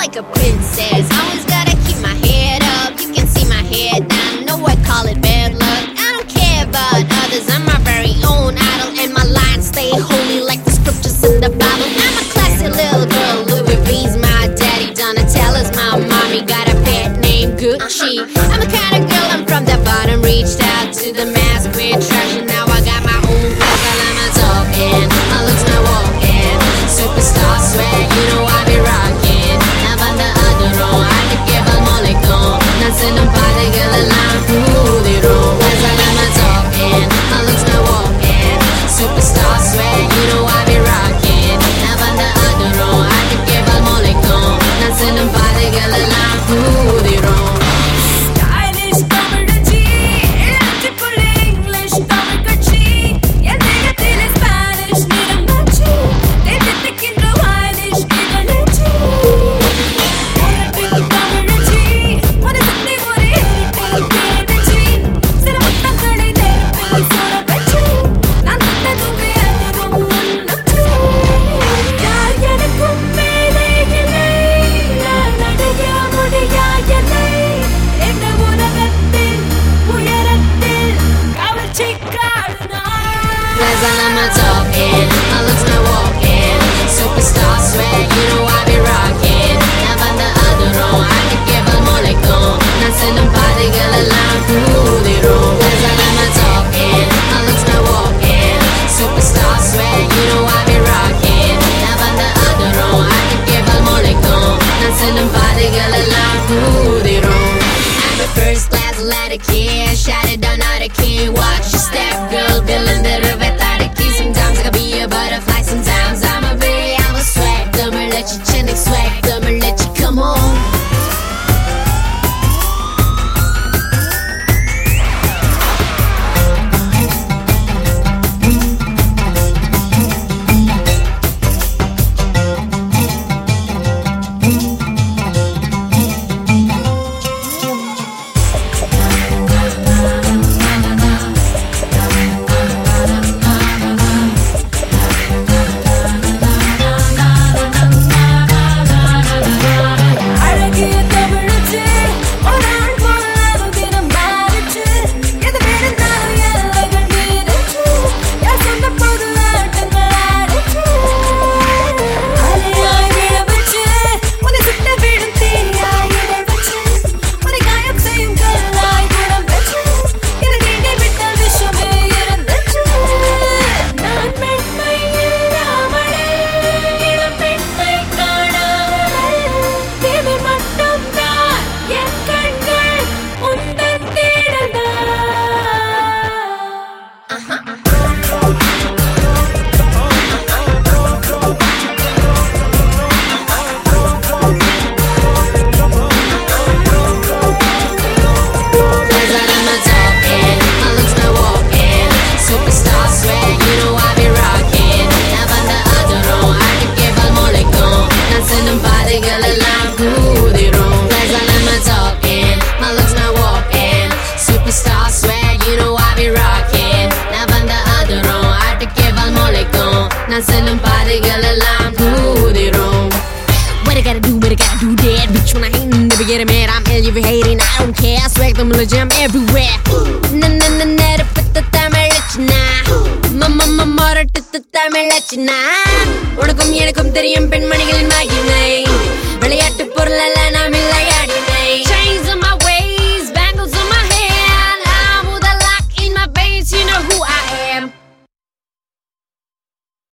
like a princess. Always gotta keep my head up. You can see my head down. No, I call it bad luck. I don't care about others. I'm my very own idol, and my lines stay holy like the scriptures in the Bible. I'm a classy little girl. Louis V's my daddy. Donatella's my mommy. Got a pet named Gucci. I'm the kind of girl. I'm from the bottom. Reached out to the mass with traction. Now I got my own place. I'm a talking. My looks not walking. Superstar swag. You know I be rocking. Now I'm the adoro. I can give a molecule. Dancing on body, girl, alarm. Ooh, they roll. I'm a talking. My looks not walking. Superstar swag. You know I be rocking. Now I'm the adoro. I can give a molecule. Dancing on body, girl, alarm. Ooh, they roll. I'm a talking, my looks not walking. Superstar swag, you know I be rocking. Now I'm the adoro, I can give a molecule. Dancing on body, girl, alarm, ooh, they roll. I'm a talking, my looks not walking. Superstar swag, you know I be rocking. Now I'm the adoro, I can give a molecule. Dancing on body, girl, alarm, ooh, they roll. I'm a first class ladder kid, shot it down out of key. Watch your step, girl, building the rivet. Sometimes I can be a butterfly, sometimes I'm a bee. I'm a swag, dumber, let you chin, swag, dumber, let you come home. Dancing on body, girl, alarm, ooh, they roll. What I gotta do that. Bitch, when I hate, never get mad. I'm ill, you hating, I don't care. I swag them, I'm everywhere. Na put the time, I let you know. Mama, mama, the time, I let you know. Unakum, yenakum, theriyum, pen, manigal in my